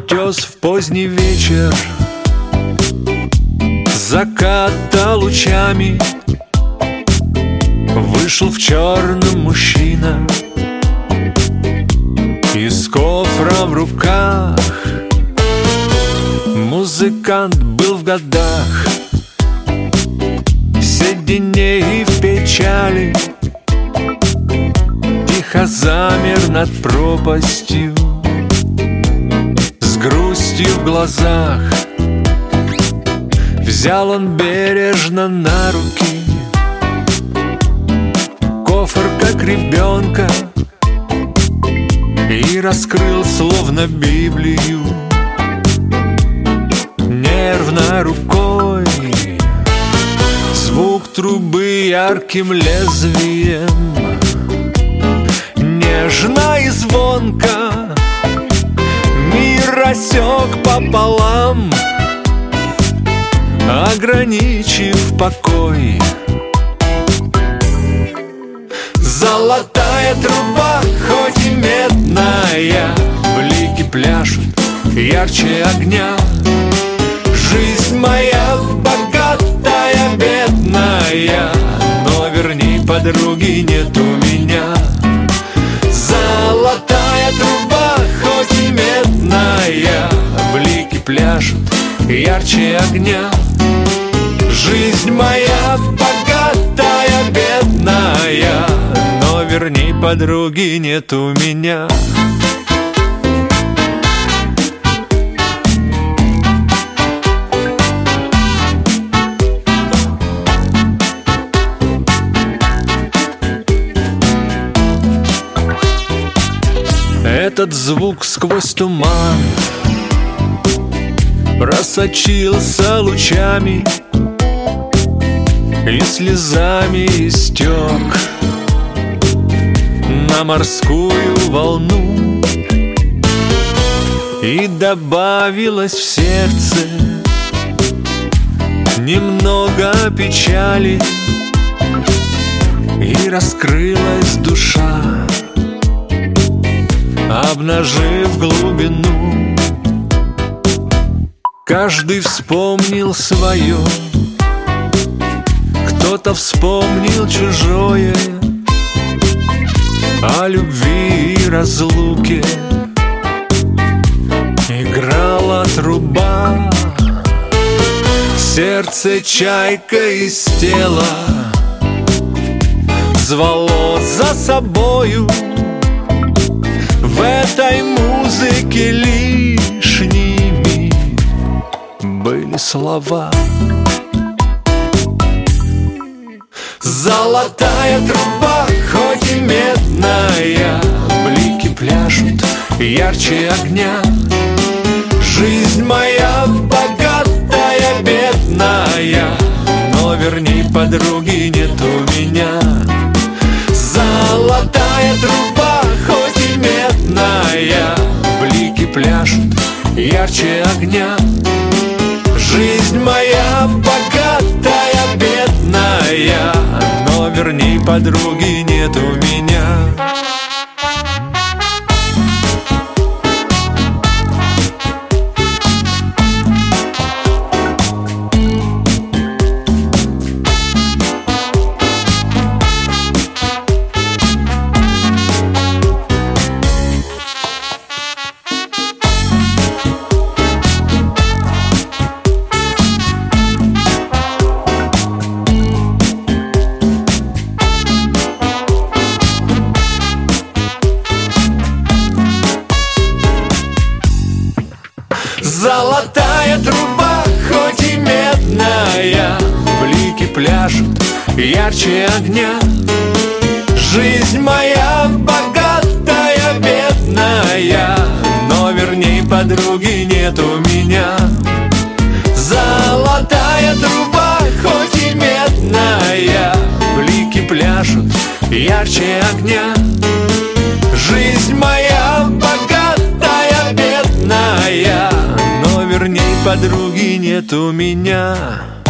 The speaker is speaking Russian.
утес в поздний вечер заката лучами вышел в черном мужчина, из кофра в руках. Музыкант был в годах, в седине и в печали, тихо замер над пропастью, с грустью в глазах. Взял он бережно на руки кофр, как ребенка, и раскрыл словно Библию нервно рукой. Звук трубы ярким лезвием, нежно и звонко, мир рассек пополам, ограничив покой. Золотая труба, хоть и медная, блики пляшут ярче огня. Жизнь моя богатая, бедная, но верней подруги нет у меня. Золотая труба, хоть и медная, блики пляшут ярче огня. Жизнь моя богатая, бедная, но верней подруги нет у меня. Этот звук сквозь туман просочился лучами и слезами истек на морскую волну, и добавилось в сердце немного печали, и раскрылась душа, обнажив глубину. Каждый вспомнил свое, кто-то вспомнил чужое, о любви и разлуке играла труба. Сердце чайка из тела звало за собою. В этой музыке лишними были слова. Золотая труба, хоть и медная, блики пляшут ярче огня. Жизнь моя богатая, бедная, но верней подруги нет у меня. Золотая труба, хоть и медная, блики пляшут ярче огня. Жизнь моя богатая, бедная, но верней подруги нет у меня. Золотая труба, хоть и медная, блики пляшут ярче огня. Жизнь моя богатая, бедная, но верней подруги нет у меня. Золотая труба, хоть и медная, блики пляшут ярче огня. Жизнь моя богатая, бедная, но верней подруги нет у меня.